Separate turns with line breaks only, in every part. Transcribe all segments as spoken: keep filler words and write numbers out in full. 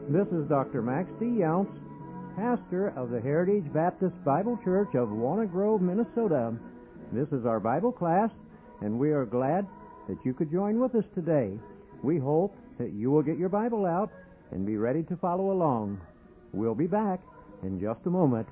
This is Doctor Max D. Younce, pastor of the Heritage Baptist Bible Church of Walnut Grove, Minnesota. This is our Bible class, and we are glad that you could join with us today. We hope that you will get your Bible out and be ready to follow along. We'll be back in just a moment.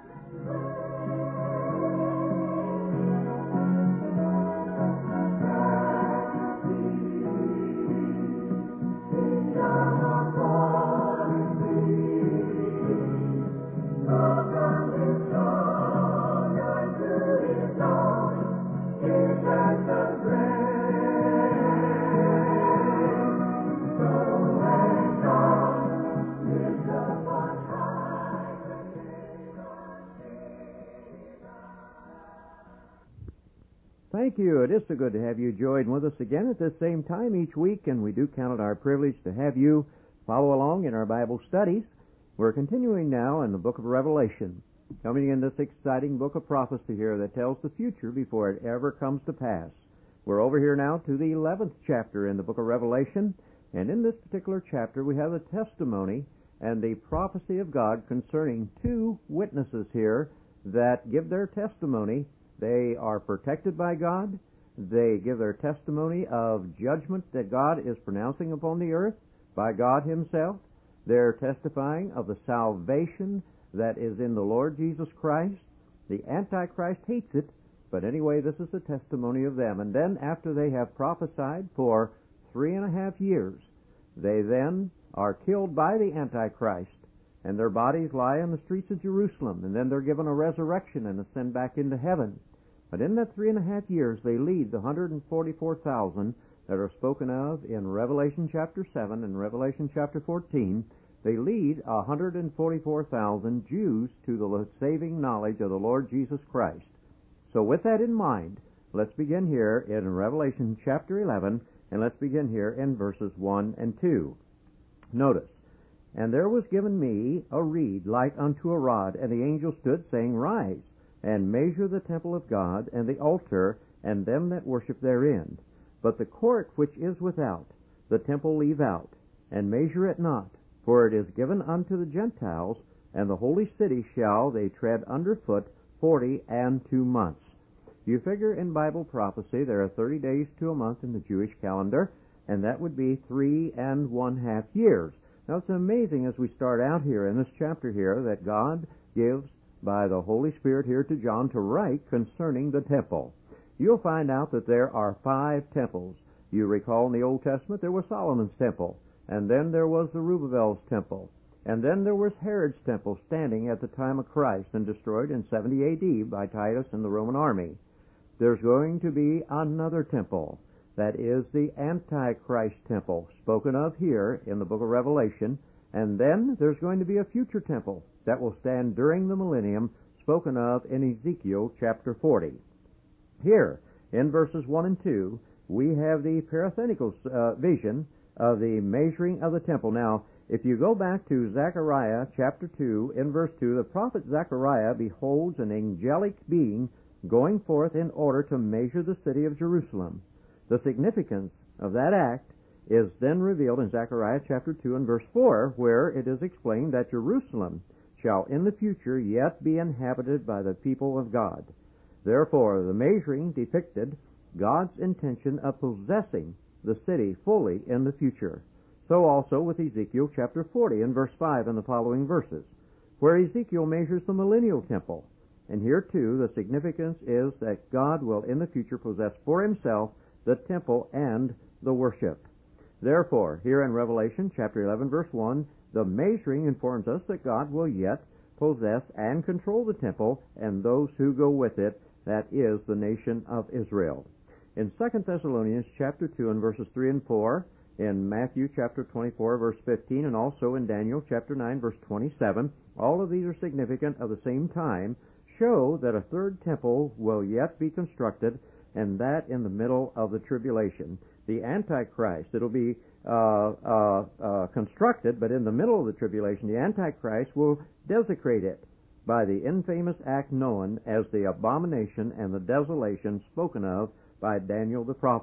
Thank you. It is so good to have you join with us again at this same time each week, and we do count it our privilege to have you follow along in our Bible studies. We're continuing now in the book of Revelation, coming in this exciting book of prophecy here that tells the future before it ever comes to pass. We're over here now to the eleventh chapter in the book of Revelation, and in this particular chapter we have the testimony and the prophecy of God concerning two witnesses here that give their testimony. They are protected by God. They give their testimony of judgment that God is pronouncing upon the earth by God Himself. They're testifying of the salvation that is in the Lord Jesus Christ. The Antichrist hates it, but anyway, this is a testimony of them. And then after they have prophesied for three and a half years, they then are killed by the Antichrist, and their bodies lie in the streets of Jerusalem, and then they're given a resurrection and ascend back into heaven. But in that three and a half years, they lead the one hundred forty-four thousand that are spoken of in Revelation chapter seven and Revelation chapter fourteen. They lead one hundred forty-four thousand Jews to the saving knowledge of the Lord Jesus Christ. So with that in mind, let's begin here in Revelation chapter eleven, and let's begin here in verses one and two. Notice, "And there was given me a reed like unto a rod, and the angel stood, saying, Rise, and measure the temple of God, and the altar, and them that worship therein. But the court which is without, the temple leave out, and measure it not, for it is given unto the Gentiles, and the holy city shall they tread under foot forty and two months." You figure in Bible prophecy there are thirty days to a month in the Jewish calendar, and that would be three and one half years. Now, it's amazing as we start out here in this chapter here that God gives by the Holy Spirit here to John to write concerning the temple. You'll find out that there are five temples. You recall in the Old Testament there was Solomon's temple, and then there was Zerubbabel's temple, and then there was Herod's temple standing at the time of Christ and destroyed in seventy A D by Titus and the Roman army. There's going to be another temple. That is the Antichrist temple, spoken of here in the book of Revelation. And then there's going to be a future temple that will stand during the millennium, spoken of in Ezekiel chapter forty. Here, in verses one and two, we have the parenthetical uh, vision of the measuring of the temple. Now, if you go back to Zechariah chapter two, in verse two, the prophet Zechariah beholds an angelic being going forth in order to measure the city of Jerusalem. The significance of that act is then revealed in Zechariah chapter two and verse four, where it is explained that Jerusalem shall in the future yet be inhabited by the people of God. Therefore, the measuring depicted God's intention of possessing the city fully in the future. So also with Ezekiel chapter forty and verse five and the following verses, where Ezekiel measures the millennial temple. And here too the significance is that God will in the future possess for Himself the temple and the worship. Therefore, here in Revelation chapter eleven verse one, the measuring informs us that God will yet possess and control the temple and those who go with it, that is the nation of Israel. In Second Thessalonians chapter two and verses three and four, in Matthew chapter twenty-four verse fifteen, and also in Daniel chapter nine verse twenty-seven, all of these are significant of the same time, show that a third temple will yet be constructed, and that in the middle of the tribulation. The Antichrist, it'll be uh, uh, uh, constructed, but in the middle of the tribulation, the Antichrist will desecrate it by the infamous act known as the abomination and the desolation spoken of by Daniel the prophet.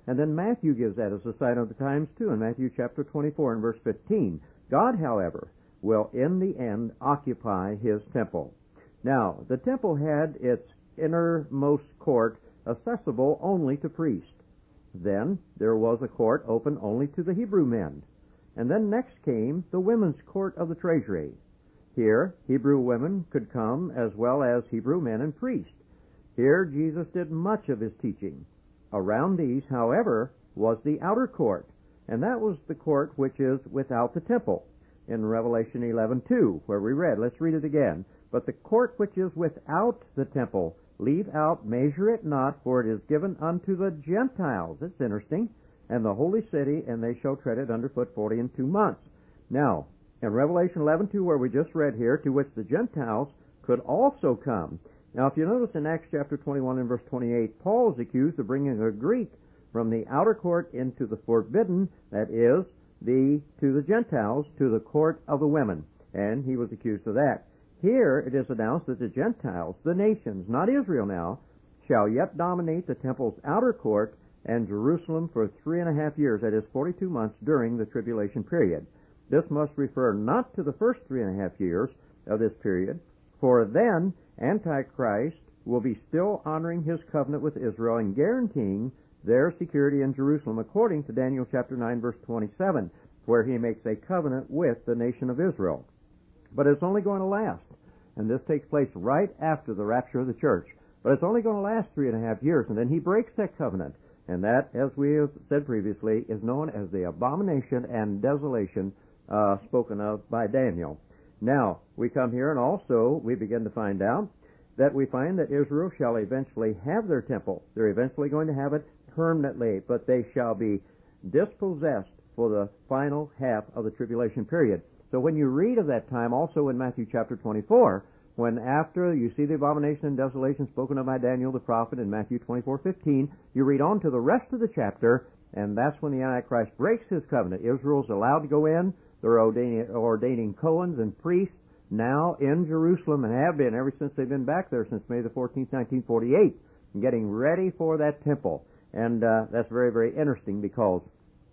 And then Matthew gives that as a sign of the times too, in Matthew chapter twenty-four and verse fifteen. God, however, will in the end occupy his temple. Now, the temple had its innermost court accessible only to priests. Then there was a court open only to the Hebrew men. And then next came the women's court of the treasury. Here, Hebrew women could come as well as Hebrew men and priests. Here, Jesus did much of his teaching. Around these, however, was the outer court, and that was the court which is without the temple. In Revelation eleven two, where we read, let's read it again. But the court which is without the temple, leave out, measure it not, for it is given unto the Gentiles. It's interesting. And the holy city, and they shall tread it underfoot forty and two months. Now, in Revelation eleven two, where we just read here, to which the Gentiles could also come. Now, if you notice in Acts chapter twenty-one and verse twenty-eight, Paul is accused of bringing a Greek from the outer court into the forbidden, that is, the to the Gentiles, to the court of the women. And he was accused of that. Here it is announced that the Gentiles, the nations, not Israel now, shall yet dominate the temple's outer court and Jerusalem for three and a half years, that is, forty-two months during the tribulation period. This must refer not to the first three and a half years of this period, for then Antichrist will be still honoring his covenant with Israel and guaranteeing their security in Jerusalem, according to Daniel chapter nine, verse twenty-seven, where he makes a covenant with the nation of Israel. But it's only going to last, and this takes place right after the rapture of the church. But it's only going to last three and a half years, and then he breaks that covenant. And that, as we have said previously, is known as the abomination and desolation uh, spoken of by Daniel. Now, we come here and also we begin to find out that we find that Israel shall eventually have their temple. They're eventually going to have it permanently, but they shall be dispossessed for the final half of the tribulation period. So when you read of that time also in Matthew chapter twenty-four, when after you see the abomination and desolation spoken of by Daniel the prophet in Matthew twenty-four fifteen, you read on to the rest of the chapter, and that's when the Antichrist breaks his covenant. Israel's allowed to go in. They're ordaining, ordaining Cohens and priests now in Jerusalem, and have been ever since they've been back there since May the fourteenth, nineteen forty-eight, getting ready for that temple. And uh, that's very, very interesting, because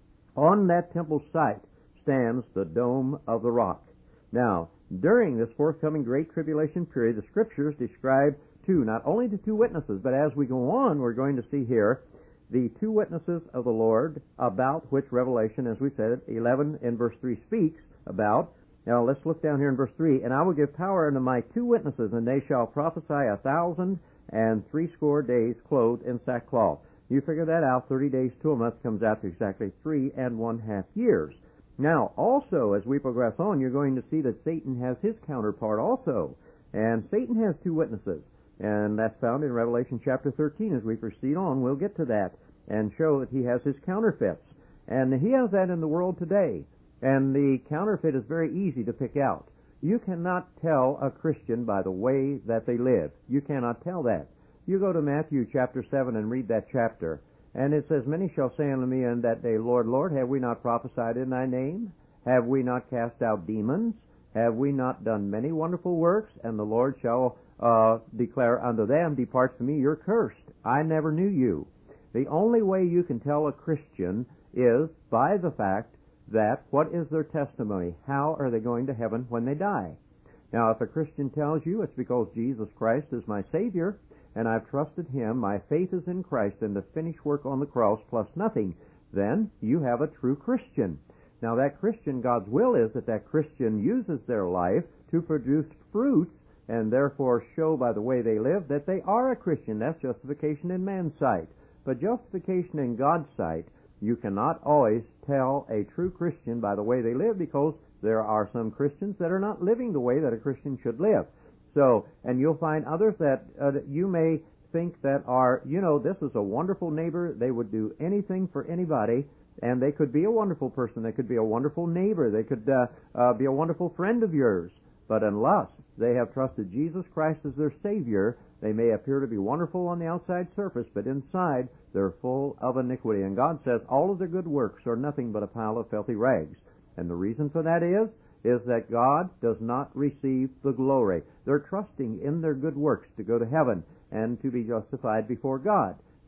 on that temple site stands the Dome of the Rock. Now, during this forthcoming Great Tribulation period, the Scriptures describe two, not only the two witnesses, but as we go on, we're going to see here the two witnesses of the Lord, about which Revelation, as we said, eleven in verse three speaks about. Now, let's look down here in verse three. And I will give power unto my two witnesses, and they shall prophesy a thousand and threescore days clothed in sackcloth. You figure that out. Thirty days to a month comes out to exactly three and one half years. Now, also, as we progress on, you're going to see that Satan has his counterpart also. And Satan has two witnesses. And that's found in Revelation chapter thirteen. As we proceed on, we'll get to that and show that he has his counterfeits. And he has that in the world today. And the counterfeit is very easy to pick out. You cannot tell a Christian by the way that they live. You cannot tell that. You go to Matthew chapter seven and read that chapter. And it says, Many shall say unto me in that day, Lord, Lord, have we not prophesied in thy name? Have we not cast out demons? Have we not done many wonderful works? And the Lord shall uh, declare unto them, Depart from me, you're cursed. I never knew you. The only way you can tell a Christian is by the fact that what is their testimony? How are they going to heaven when they die? Now, if a Christian tells you it's because Jesus Christ is my Savior, and I've trusted Him, my faith is in Christ and the finished work on the cross plus nothing, then you have a true Christian. Now, that Christian, God's will is that that Christian uses their life to produce fruits and therefore show by the way they live that they are a Christian. That's justification in man's sight. But justification in God's sight, you cannot always tell a true Christian by the way they live, because there are some Christians that are not living the way that a Christian should live. So, and you'll find others that uh, you may think that are, you know, this is a wonderful neighbor. They would do anything for anybody, and they could be a wonderful person. They could be a wonderful neighbor. They could uh, uh, be a wonderful friend of yours. But unless they have trusted Jesus Christ as their Savior, they may appear to be wonderful on the outside surface, but inside they're full of iniquity. And God says all of their good works are nothing but a pile of filthy rags. And the reason for that is, is that God does not receive the glory. They're trusting in their good works to go to heaven and to be justified before God.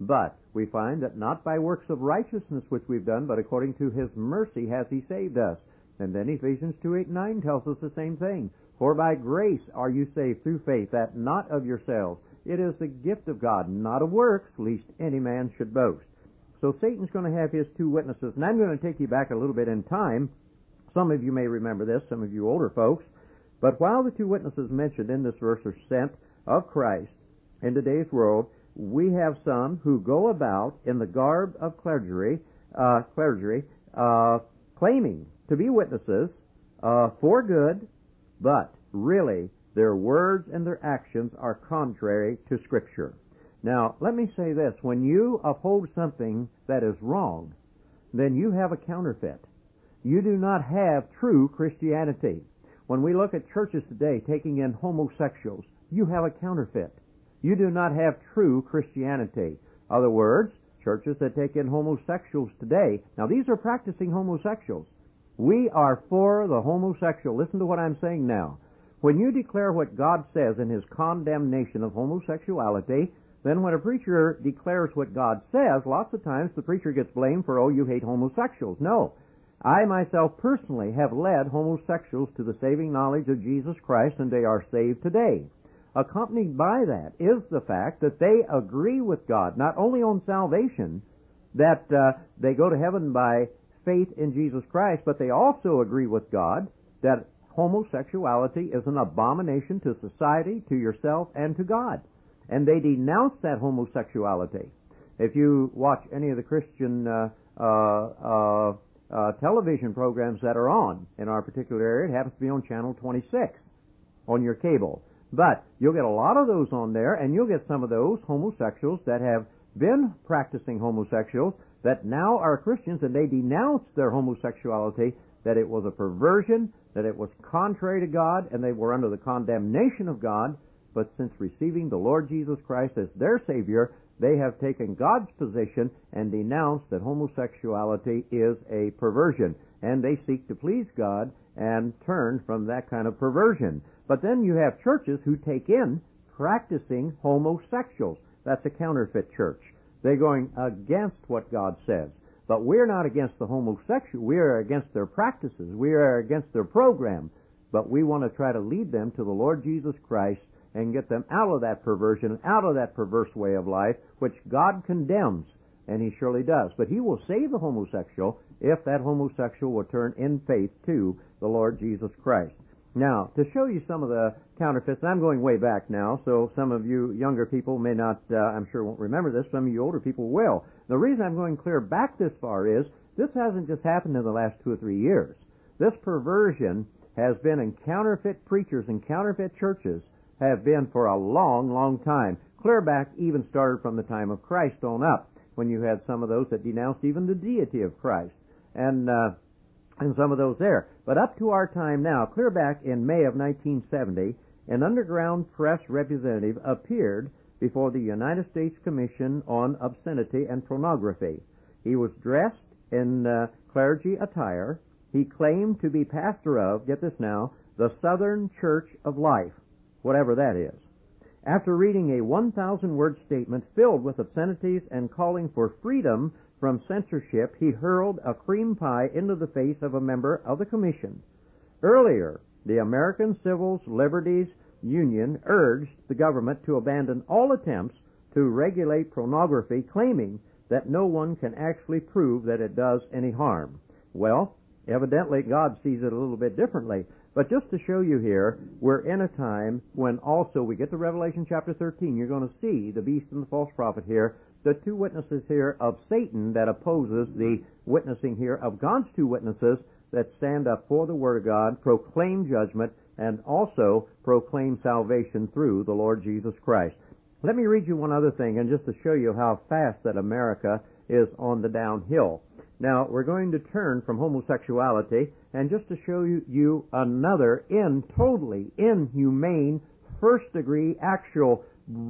But we find that not by works of righteousness which we've done, but according to his mercy has he saved us. And then Ephesians two, eight, nine tells us the same thing. For by grace are you saved through faith, that not of yourselves. It is the gift of God, not of works, lest any man should boast. So Satan's going to have his two witnesses. And I'm going to take you back a little bit in time. Some of you may remember this, some of you older folks. But while the two witnesses mentioned in this verse are sent of Christ in today's world, we have some who go about in the garb of clergy, uh, clergy, uh, claiming to be witnesses uh, for good, but really their words and their actions are contrary to Scripture. Now, let me say this. When you uphold something that is wrong, then you have a counterfeit. You do not have true Christianity. When we look at churches today taking in homosexuals, you have a counterfeit. You do not have true Christianity. In other words, churches that take in homosexuals today, now these are practicing homosexuals. We are for the homosexual. Listen to what I'm saying now. When you declare what God says in His condemnation of homosexuality, then when a preacher declares what God says, lots of times the preacher gets blamed for, oh, you hate homosexuals. No. I myself personally have led homosexuals to the saving knowledge of Jesus Christ, and they are saved today. Accompanied by that is the fact that they agree with God, not only on salvation, that uh, they go to heaven by faith in Jesus Christ, but they also agree with God that homosexuality is an abomination to society, to yourself, and to God. And they denounce that homosexuality. If you watch any of the Christian uh, uh, uh, uh, television programs that are on in our particular area, it happens to be on channel twenty-six on your cable. But you'll get a lot of those on there, and you'll get some of those homosexuals that have been practicing homosexuals that now are Christians, and they denounce their homosexuality, that it was a perversion, that it was contrary to God, and they were under the condemnation of God. But since receiving the Lord Jesus Christ as their Savior, they have taken God's position and denounced that homosexuality is a perversion. And they seek to please God and turn from that kind of perversion. But then you have churches who take in practicing homosexuals. That's a counterfeit church. They're going against what God says. But we're not against the homosexual. We are against their practices. We are against their program. But we want to try to lead them to the Lord Jesus Christ and get them out of that perversion, out of that perverse way of life, which God condemns, and He surely does. But He will save the homosexual if that homosexual will turn in faith to the Lord Jesus Christ. Now, to show you some of the counterfeits, I'm going way back now, so some of you younger people may not, uh, I'm sure won't remember this, some of you older people will. The reason I'm going clear back this far is, this hasn't just happened in the last two or three years. This perversion has been in counterfeit preachers and counterfeit churches have been for a long, long time. Clear back even started from the time of Christ on up, when you had some of those that denounced even the deity of Christ, and uh, and some of those there. But up to our time now, clear back in May of nineteen seventy, an underground press representative appeared before the United States Commission on Obscenity and Pornography. He was dressed in uh, clergy attire. He claimed to be pastor of, get this now, the Southern Church of Life, whatever that is. After reading a one thousand word statement filled with obscenities and calling for freedom from censorship, he hurled a cream pie into the face of a member of the commission. Earlier, the American Civil Liberties Union urged the government to abandon all attempts to regulate pornography, claiming that no one can actually prove that it does any harm. Well, evidently God sees it a little bit differently. But just to show you here, we're in a time when also we get to Revelation chapter thirteen. You're going to see the beast and the false prophet here, the two witnesses here of Satan that opposes the witnessing here of God's two witnesses that stand up for the Word of God, proclaim judgment, and also proclaim salvation through the Lord Jesus Christ. Let me read you one other thing, and just to show you how fast that America is on the downhill. Now, we're going to turn from homosexuality, and just to show you, you another in totally inhumane, first-degree actual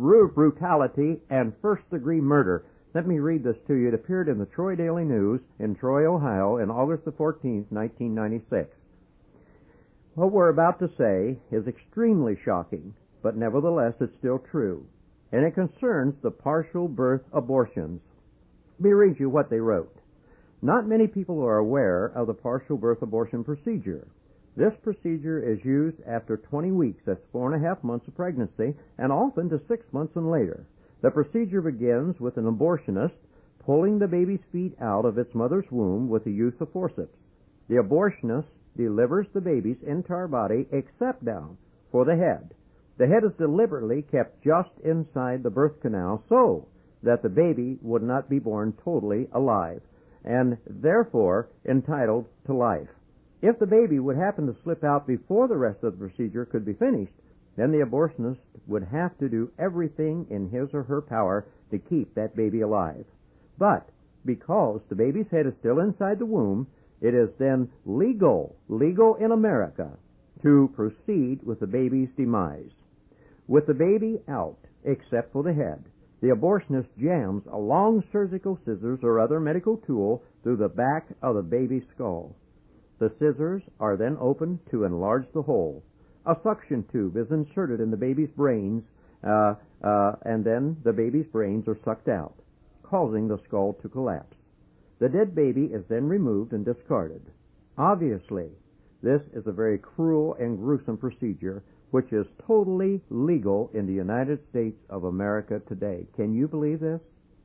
brutality and first-degree murder. Let me read this to you. It appeared in the Troy Daily News in Troy, Ohio, on August the fourteenth, nineteen ninety-six. What we're about to say is extremely shocking, but nevertheless it's still true. and it concerns the partial birth abortions. Let me read you what they wrote. Not many people are aware of the partial birth abortion procedure. This procedure is used after twenty weeks, that's four and a half months of pregnancy, and often to six months and later. The procedure begins with an abortionist pulling the baby's feet out of its mother's womb with the use of forceps. The abortionist delivers the baby's entire body except down for the head. The head is deliberately kept just inside the birth canal so that the baby would not be born totally alive and therefore entitled to life. If the baby would happen to slip out before the rest of the procedure could be finished, then the abortionist would have to do everything in his or her power to keep that baby alive. But because the baby's head is still inside the womb, it is then legal, legal in America, to proceed with the baby's demise. With the baby out, except for the head, the abortionist jams a long surgical scissors or other medical tool through the back of the baby's skull. The scissors are then opened to enlarge the hole. A suction tube is inserted in the baby's brains, uh, uh, and then the baby's brains are sucked out, causing the skull to collapse. The dead baby is then removed and discarded. Obviously, this is a very cruel and gruesome procedure, which is totally legal in the United States of America today. Can you believe this?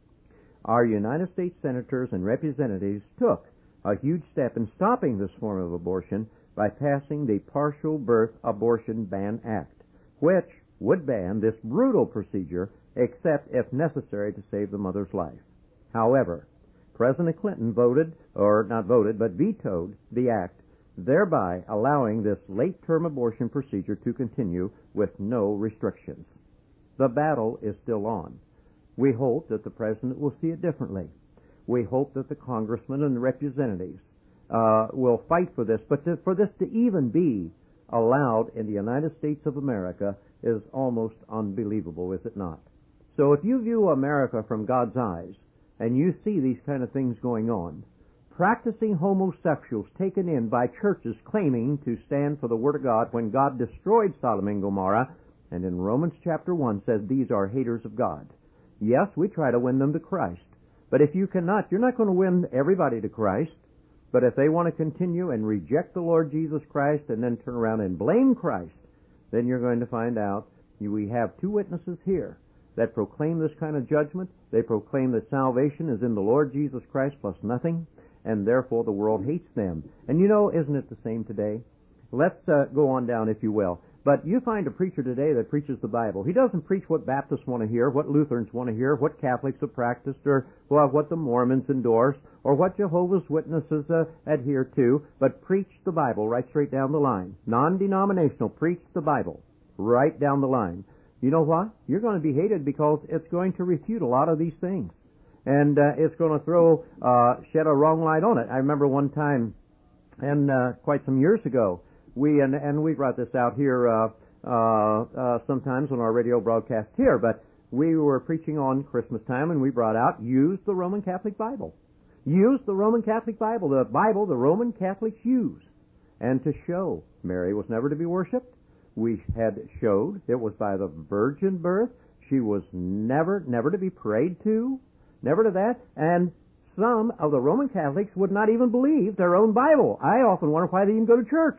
Our United States senators and representatives took a huge step in stopping this form of abortion by passing the Partial Birth Abortion Ban Act, which would ban this brutal procedure except if necessary to save the mother's life. However, President Clinton voted, or not voted, but vetoed the act, thereby allowing this late-term abortion procedure to continue with no restrictions. The battle is still on. We hope that the President will see it differently. We hope that the congressmen and the representatives uh, will fight for this, but to, for this to even be allowed in the United States of America is almost unbelievable, is it not? So if you view America from God's eyes, and you see these kind of things going on, practicing homosexuals taken in by churches claiming to stand for the Word of God when God destroyed Sodom and Gomorrah, and in Romans chapter one says these are haters of God. Yes, we try to win them to Christ, but if you cannot, you're not going to win everybody to Christ. But if they want to continue and reject the Lord Jesus Christ and then turn around and blame Christ, then you're going to find out we have two witnesses here that proclaim this kind of judgment. They proclaim that salvation is in the Lord Jesus Christ plus nothing, and therefore the world hates them. And you know, isn't it the same today? Let's uh, go on down, if you will. But you find a preacher today that preaches the Bible. He doesn't preach what Baptists want to hear, what Lutherans want to hear, what Catholics have practiced, or well, what the Mormons endorse, or what Jehovah's Witnesses uh, adhere to, but preach the Bible right straight down the line. Non-denominational, preach the Bible right down the line. You know what? You're going to be hated because it's going to refute a lot of these things. And uh, it's going to throw, uh, shed a wrong light on it. I remember one time, and uh, quite some years ago, we, and, and we brought this out here uh, uh, uh, sometimes on our radio broadcast here, but we were preaching on Christmas time, and we brought out, use the Roman Catholic Bible. Use the Roman Catholic Bible, the Bible the Roman Catholics use. And to show Mary was never to be worshipped, we had showed it was by the virgin birth. She was never, never to be prayed to, never to that. And some of the Roman Catholics would not even believe their own Bible. I often wonder why they even go to church.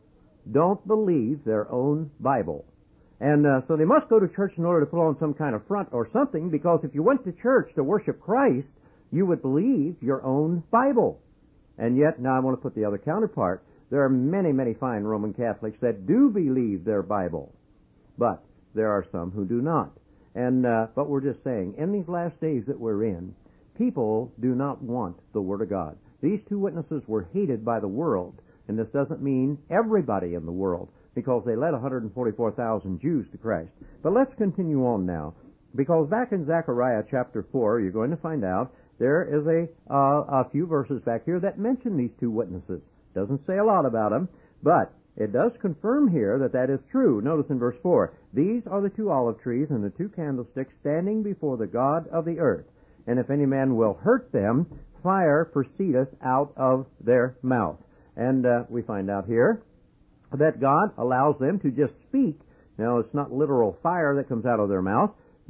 Don't believe their own Bible. And uh, so they must go to church in order to put on some kind of front or something, because if you went to church to worship Christ, you would believe your own Bible. And yet, now I want to put the other counterpart. There are many, many fine Roman Catholics that do believe their Bible, but there are some who do not. And uh, but we're just saying, in these last days that we're in, people do not want the Word of God. These two witnesses were hated by the world, and this doesn't mean everybody in the world, because they led one hundred forty-four thousand Jews to Christ. But let's continue on now, because back in Zechariah chapter four, you're going to find out there is a, uh, a few verses back here that mention these two witnesses. Doesn't say a lot about them, but it does confirm here that that is true. Notice in verse four, these are the two olive trees and the two candlesticks standing before the God of the earth. And if any man will hurt them, fire proceedeth out of their mouth. And uh, we find out here that God allows them to just speak. Now, it's not literal fire that comes out of their mouth,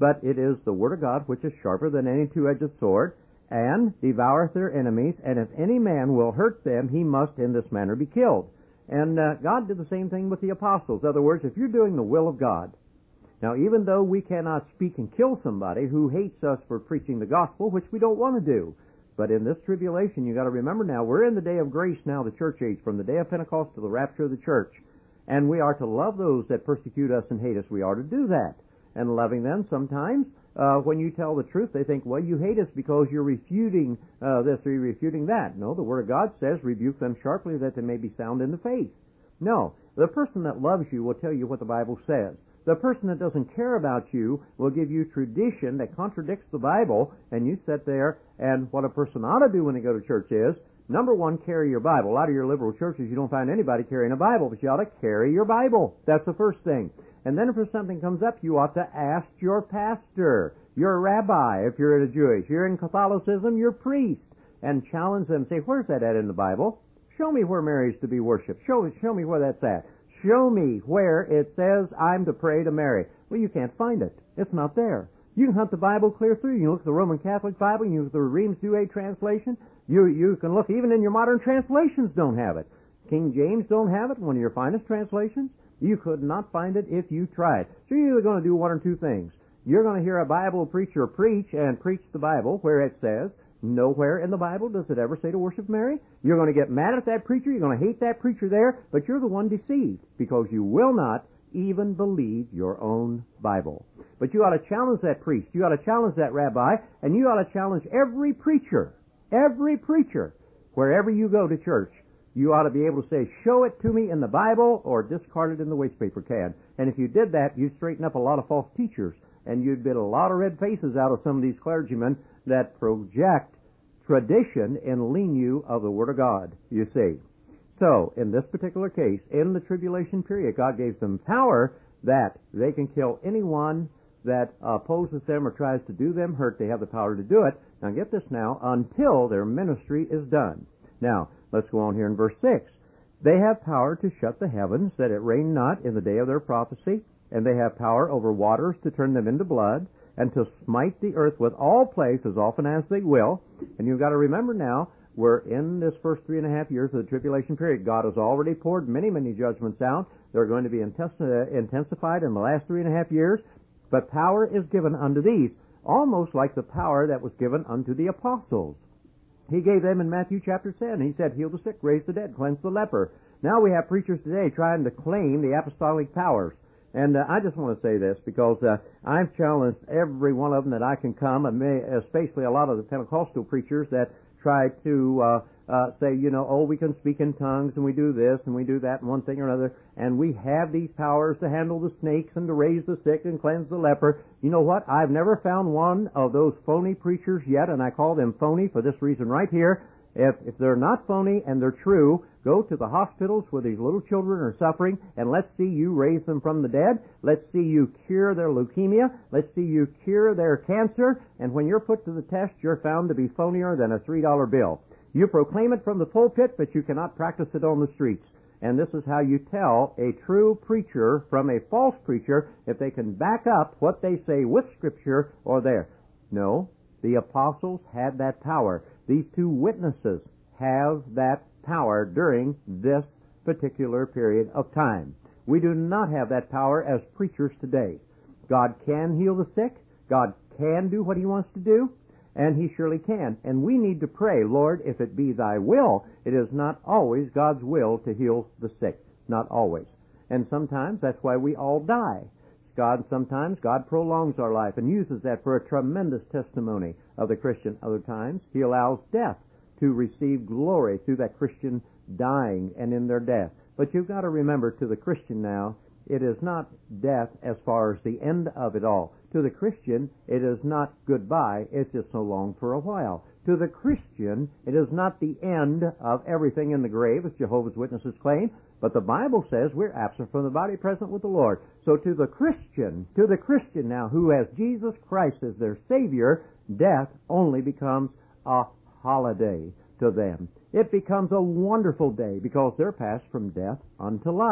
but it is the Word of God which is sharper than any two-edged sword, and devoureth their enemies, and if any man will hurt them, he must in this manner be killed. And uh, God did the same thing with the apostles. In other words, if you're doing the will of God, now even though we cannot speak and kill somebody who hates us for preaching the gospel, which we don't want to do, but in this tribulation, you got to remember now, we're in the day of grace now, the church age, from the day of Pentecost to the rapture of the church. And we are to love those that persecute us and hate us. We are to do that. And loving them sometimes, uh, when you tell the truth, they think, well, you hate us because you're refuting uh, this or you're refuting that. No, the Word of God says, rebuke them sharply that they may be sound in the faith. No, the person that loves you will tell you what the Bible says. The person that doesn't care about you will give you tradition that contradicts the Bible, and you sit there, and what a person ought to do when they go to church is, number one, carry your Bible. A lot of your liberal churches, you don't find anybody carrying a Bible, but you ought to carry your Bible. That's the first thing. And then if something comes up, you ought to ask your pastor, your rabbi, if you're a Jewish. You're in Catholicism, your priest, and challenge them. Say, where's that at in the Bible? Show me where Mary's to be worshipped. Show, show me where that's at. Show me where it says I'm to pray to Mary. Well, you can't find it. It's not there. You can hunt the Bible clear through. You can look at the Roman Catholic Bible. You can look at the Reims Douay translation. You you can look, even in your modern translations don't have it. King James don't have it, one of your finest translations. You could not find it if you tried. So you're either going to do one or two things. You're going to hear a Bible preacher preach and preach the Bible where it says, nowhere in the Bible does it ever say to worship Mary. You're going to get mad at that preacher. You're going to hate that preacher there, but you're the one deceived because you will not even believe your own Bible. But you ought to challenge that priest. You ought to challenge that rabbi, and you ought to challenge every preacher, every preacher, wherever you go to church. You ought to be able to say, show it to me in the Bible or discard it in the wastepaper can. And if you did that, you'd straighten up a lot of false teachers, and you'd get a lot of red faces out of some of these clergymen that project tradition in lieu of the Word of God, you see. So, in this particular case, in the tribulation period, God gave them power that they can kill anyone that opposes them or tries to do them hurt. They have the power to do it. Now get this now, until their ministry is done. Now, let's go on here in verse six. They have power to shut the heavens, that it rain not in the day of their prophecy, and they have power over waters to turn them into blood, and to smite the earth with all plagues as often as they will. And you've got to remember now, we're in this first three and a half years of the tribulation period. God has already poured many, many judgments out. They're going to be intensified in the last three and a half years. But power is given unto these, almost like the power that was given unto the apostles. He gave them in Matthew chapter ten. He said, heal the sick, raise the dead, cleanse the leper. Now we have preachers today trying to claim the apostolic powers. And uh, I just want to say this because uh, I've challenged every one of them that I can come, and may, especially a lot of the Pentecostal preachers that try to uh, uh, say, you know, oh, we can speak in tongues, and we do this, and we do that, and one thing or another, and we have these powers to handle the snakes and to raise the sick and cleanse the leper. You know what? I've never found one of those phony preachers yet, and I call them phony for this reason right here. If, if they're not phony and they're true, go to the hospitals where these little children are suffering, and let's see you raise them from the dead. Let's see you cure their leukemia. Let's see you cure their cancer. And when you're put to the test, you're found to be phonier than a three dollar bill. You proclaim it from the pulpit, but you cannot practice it on the streets. And this is how you tell a true preacher from a false preacher if they can back up what they say with Scripture or there. No, the apostles had that power. These two witnesses have that power during this particular period of time. We do not have that power as preachers today. God can heal the sick. God can do what He wants to do, and He surely can. And we need to pray, Lord, if it be Thy will. It is not always God's will to heal the sick. Not always. And sometimes that's why we all die. God, sometimes God prolongs our life and uses that for a tremendous testimony of the Christian. Other times He allows death to receive glory through that Christian dying and in their death. But you've got to remember, to the Christian now, it is not death as far as the end of it all. To the Christian, it is not goodbye, it's just so long for a while. To the Christian, it is not the end of everything in the grave, as Jehovah's Witnesses claim, but the Bible says we're absent from the body, present with the Lord. So to the Christian, to the Christian now, who has Jesus Christ as their Savior, death only becomes a holiday to them. It becomes a wonderful day because they're passed from death unto life.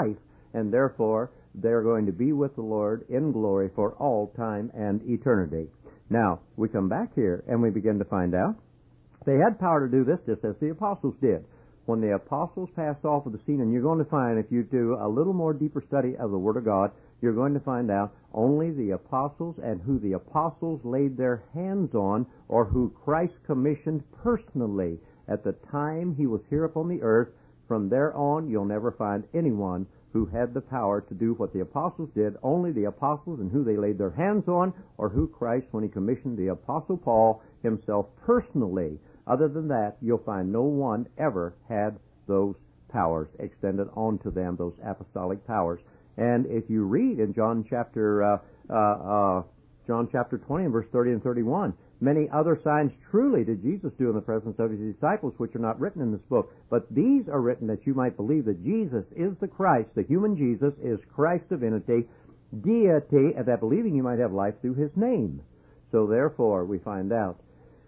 and therefore they're going to be with the Lord in glory for all time and eternity. Now, we come back here and we begin to find out they had power to do this just as the apostles did. When the apostles passed off of the scene, and you're going to find, if you do a little more deeper study of the Word of God, you're going to find out only the apostles and who the apostles laid their hands on, or who Christ commissioned personally at the time he was here upon the earth. From there on, you'll never find anyone who had the power to do what the apostles did. Only the apostles and who they laid their hands on, or who Christ, when he commissioned the apostle Paul himself personally. Other than that, you'll find no one ever had those powers extended onto them, those apostolic powers. And if you read in John chapter uh, uh, uh, John chapter twenty and verse thirty and thirty-one, many other signs truly did Jesus do in the presence of his disciples, which are not written in this book. But these are written that you might believe that Jesus is the Christ, the human Jesus is Christ's divinity, deity, and that believing you might have life through his name. So therefore, we find out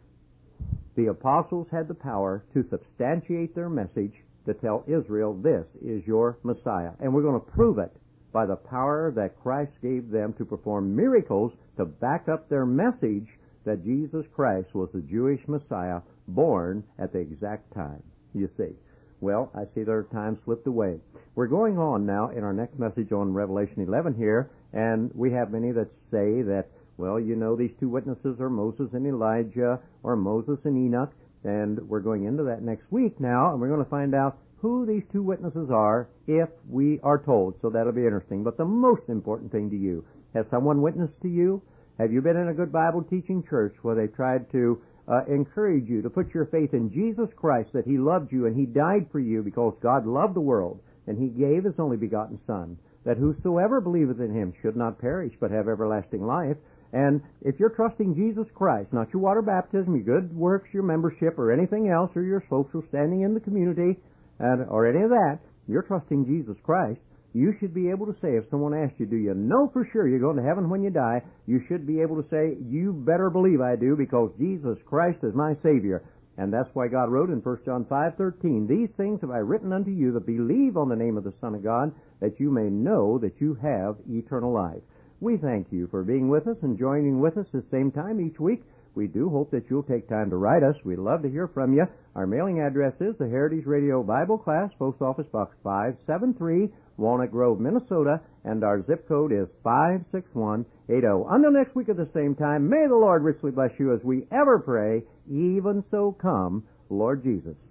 the apostles had the power to substantiate their message, to tell Israel, this is your Messiah. And we're going to prove it by the power that Christ gave them to perform miracles to back up their message that Jesus Christ was the Jewish Messiah born at the exact time. You see. Well, I see their time slipped away. We're going on now in our next message on Revelation eleven here, and we have many that say that, well, you know, these two witnesses are Moses and Elijah, or Moses and Enoch, and we're going into that next week now, and we're going to find out who these two witnesses are if we are told. So that'll be interesting. But the most important thing to you, has someone witnessed to you? Have you been in a good Bible teaching church where they've tried to uh, encourage you to put your faith in Jesus Christ, that he loved you and he died for you because God loved the world, and he gave his only begotten Son, that whosoever believeth in him should not perish but have everlasting life? And if you're trusting Jesus Christ, not your water baptism, your good works, your membership, or anything else, or your social standing in the community, and, or any of that, you're trusting Jesus Christ, you should be able to say, if someone asks you, do you know for sure you're going to heaven when you die, you should be able to say, you better believe I do, because Jesus Christ is my Savior. And that's why God wrote in First John five thirteen, these things have I written unto you that believe on the name of the Son of God, that you may know that you have eternal life. We thank you for being with us and joining with us the same time each week. We do hope that you'll take time to write us. We'd love to hear from you. Our mailing address is the Heritage Radio Bible Class, Post Office Box five seven three, Walnut Grove, Minnesota, and our zip code is five six one eight zero. Until next week at the same time, may the Lord richly bless you as we ever pray, even so come, Lord Jesus.